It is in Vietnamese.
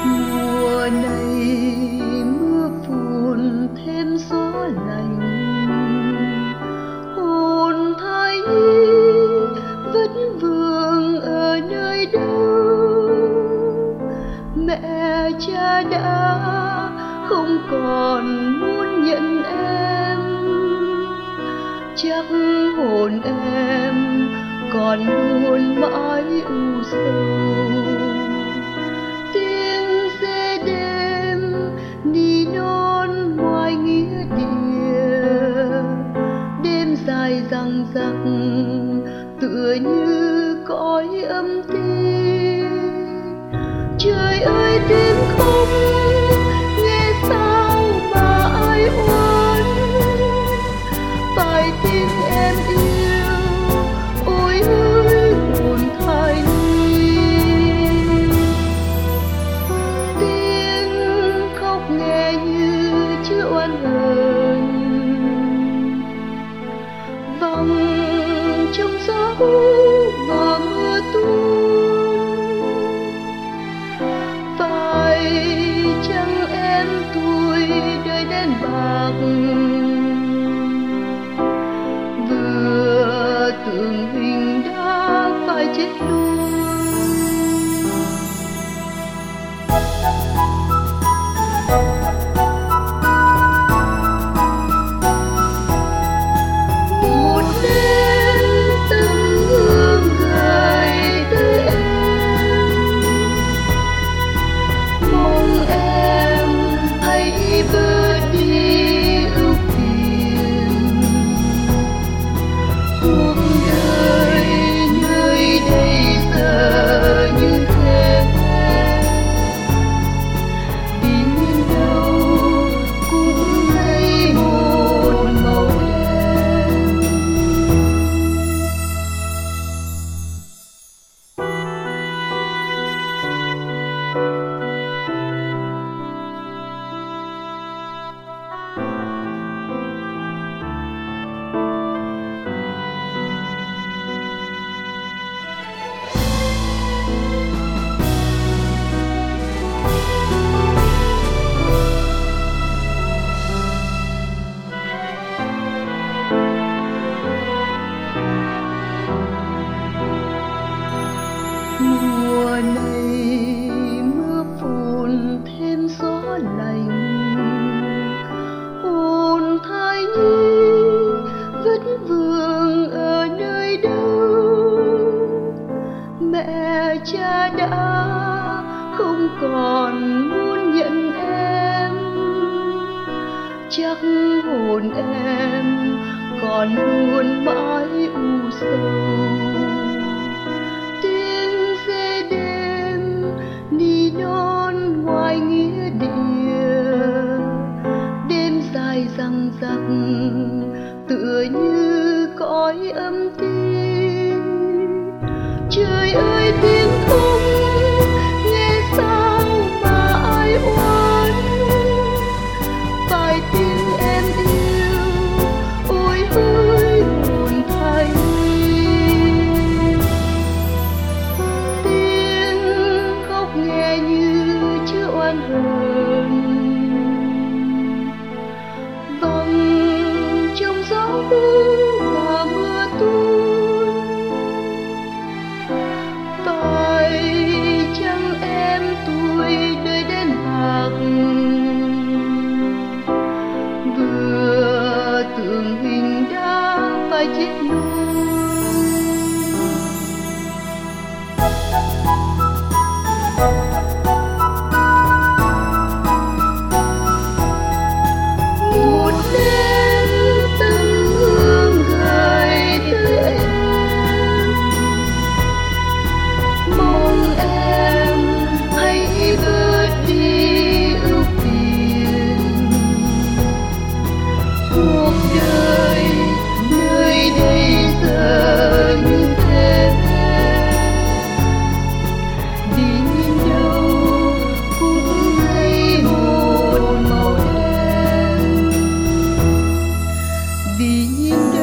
Mùa này mưa phùn thêm gió lạnh, hồn thai nhi vẫn vương ở nơi đâu. Mẹ cha đã không còn muốn nhận em, chắc hồn em còn luôn mãi u sầu. Tiếng xe đêm đi non ngoài nghĩa địa, đêm dài dằng dặc tựa như cõi âm ti. Trời ơi tiếng khóc nghe sao mà ai oán, phải tiếng em yêu ôi ơi hồn thai nhi. Tiếng khóc nghe như chữ oan hờn vòng trong gió và mưa tuôn. Phải chăng em tuổi đời đen bạc, vừa tượng hình đã phải chết luôn. Một đêm tấm gương gợi tới em, mong em hãy bớt đi ưu phiền. Cuộc đời nơi đây giờ như thế, đi đâu cũng thấy một màu đen. Mùa này mưa phùn thêm gió lạnh, hồn thai nhi vẫn vương ở nơi đâu. Mẹ cha đã không còn muốn nhận em, chắc hồn em còn luôn mãi u sầu. Tiếng xe đêm đi non ngoài nghĩa địa, đêm dài dằng dặc tựa như cõi âm ti. Trời ơi tiếng khóc nghe sao mà ai oán, phải tiếng em yêu ôi ơi hồn thai nhi. Tiếng khóc nghe như chữ oan hờn vòng trong gió và mưa tuôn. Phải chăng em tuổi đời đen bạc, vừa tượng hình đã phải chết luôn. Một đêm tấm gương gợi tới em, mong em hãy bớt đi ưu phiền. Cuộc đời nơi đây giờ như thế, đi đâu cũng thấy một màu đen. Vì nhìn